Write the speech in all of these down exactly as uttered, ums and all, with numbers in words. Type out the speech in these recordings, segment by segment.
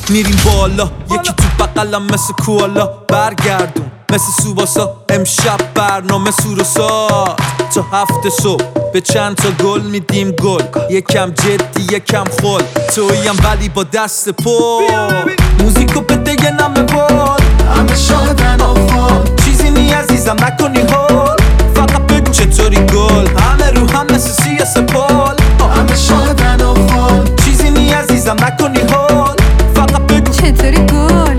میریم بالا، یکی تو بقلم مثل کوالا. برگردون مثل سوباسا، امشب برنامه سور و سات تا هفت صبح. به چند تا گل میدیم گل، یکم جدی یکم خل. توییم ولی با دست پل، موزیکو بده یه نمه بال. همه شادن و فال، چیزی نی عزیزم نکنی هول. فقط بگو چطوری گل، همه رو هم مثل سی سپال. همه شادن و فال، چیزی نی عزیزم نکنی هول. فقط بگو چطوری گل.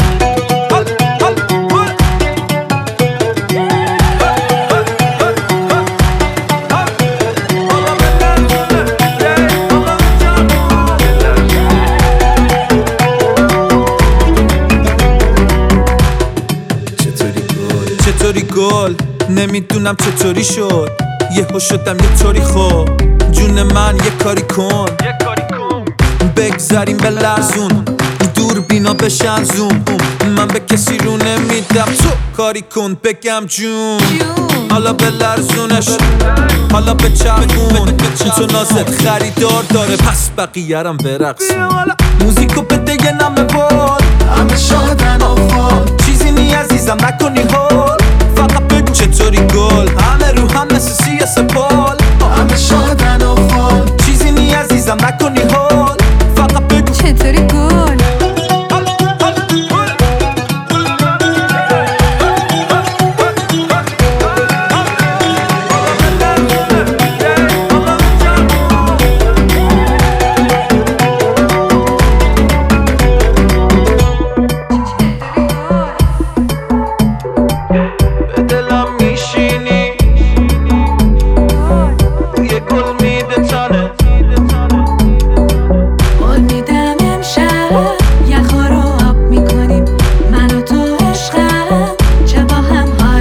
چطوری گل، نمیدونم چطوری شد. یهو شدم یه طوری خوب. جون من یه کاری کن، بگذاریم به لرزون. دور بینا بشن زوم. من به کسی رو نمیدم، تو کاری کن بگم جون. حالا به لرزونش، حالا به چرخون. تو نازت خریدار داره، پس بقیه‌رم برقصون. موزیکو بده یه نمه بال، همه شادن و فال. چیزی نی عزیزم نکنی هول. فقط بگو چطوری گل، همه رو هم مثل سی سپال. همه شادن و فال، چیزی نی عزیزم نکنی هول. فقط بگو چطوری گل.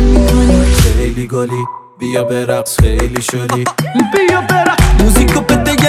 بیا برقص خیلی شدی، بیا برقص. موزیکو بده